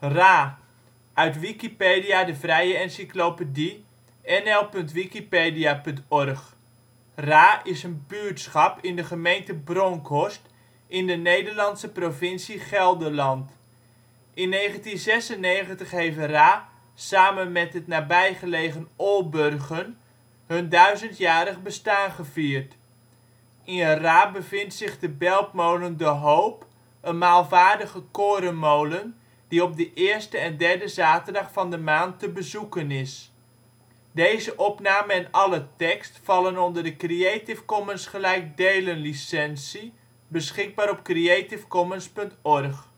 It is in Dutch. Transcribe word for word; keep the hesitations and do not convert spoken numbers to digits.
Rha, uit Wikipedia, de vrije encyclopedie. N L punt wikipedia punt org. Rha is een buurtschap in de gemeente Bronckhorst in de Nederlandse provincie Gelderland. In negentien zesennegentig heeft Rha samen met het nabijgelegen Olburgen hun duizendjarig bestaan gevierd. In Rha bevindt zich de beltmolen De Hoop, een maalvaardige korenmolen die op de eerste en derde zaterdag van de maand te bezoeken is. Plaatsen in de gemeente Bronckhorst Dorpen: Bilthoven · De Hoop · Malden · Molenhoek (gedeelte) · Nederasselt · Overbetuwe Stad: Salland Stad: Dorpen: Bilthoven · De Hoop · Malden · Molenhoek Deze opname en alle tekst vallen onder de Creative Commons gelijkdelen licentie, beschikbaar op creativecommons punt org